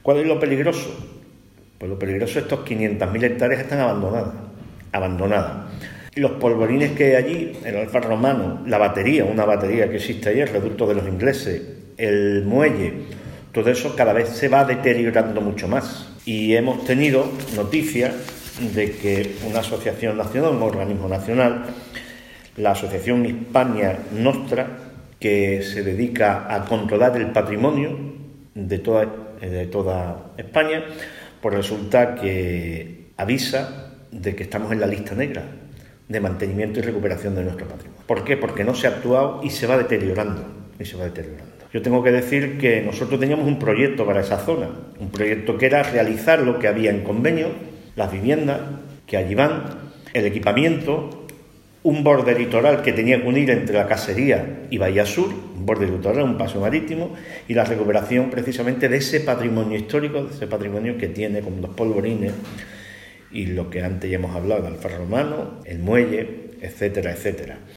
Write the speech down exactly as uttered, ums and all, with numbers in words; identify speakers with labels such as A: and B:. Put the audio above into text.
A: ¿Cuál es lo peligroso? Pues lo peligroso es que estos quinientas mil hectáreas están abandonadas, abandonadas. Y los polvorines que hay allí, el Alfa Romano, la batería, una batería que existe allí, el reducto de los ingleses, el muelle, todo eso cada vez se va deteriorando mucho más. Y hemos tenido noticias de que una asociación nacional, un organismo nacional, la Asociación Hispania Nostra, que se dedica a controlar el patrimonio de toda, de toda España, pues resulta que avisa de que estamos en la lista negra de mantenimiento y recuperación de nuestro patrimonio. ¿Por qué? Porque no se ha actuado y se va deteriorando, y se va deteriorando. Yo tengo que decir que nosotros teníamos un proyecto para esa zona, un proyecto que era realizar lo que había en convenio, las viviendas que allí van, el equipamiento, un borde litoral que tenía que unir entre la casería y Bahía Sur, un borde litoral, un paso marítimo, y la recuperación precisamente de ese patrimonio histórico, de ese patrimonio que tiene como los polvorines y lo que antes ya hemos hablado, el Alfa Romano, el muelle, etcétera, etcétera.